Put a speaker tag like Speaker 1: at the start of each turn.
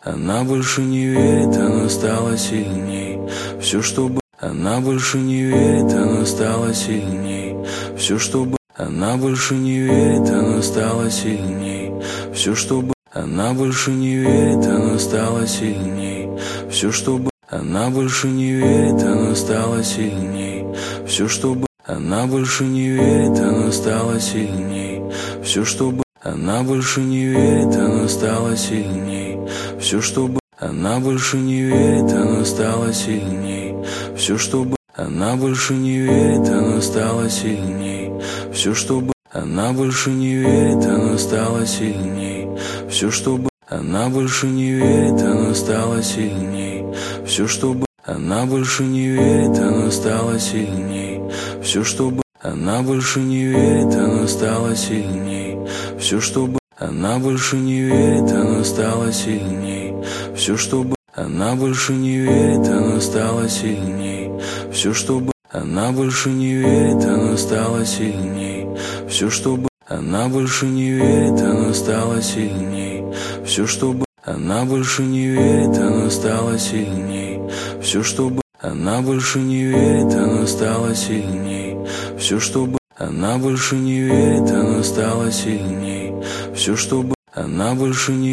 Speaker 1: она больше не верит, она стала сильней. Все, что было, она больше не верит, она стала сильней. Все, что было, она больше не верит, она стала сильней. Все, что было, она больше не верит, она стала сильней. Все, что было, она больше не верит, она стала сильней. Все, что было, она больше не верит, она стала сильней. Все, что было, она больше не верит, она стала сильней. Все, что было, она больше не верит, она стала сильней. Все, что было, она больше не верит, она стала сильней. Все, что было, она больше не верит, она стала сильней. Все, что было, она больше не верит, она стала сильней. Все, что было, она больше не верит, она стала сильней. Все, что было, она больше не верит, она стала сильней. Все, что было, она больше не верит, она стала сильней. Все, что было, она больше не верит, она стала сильней. Все, что было, она больше не верит, она стала сильней. Все, что было, она больше не верит, она стала сильней. Все, что было, она больше не верит, она стала сильней. Все, что было, она больше не верит, она стала сильней. Все, что было, она больше не верит, она стала сильней. Все, что было, она больше не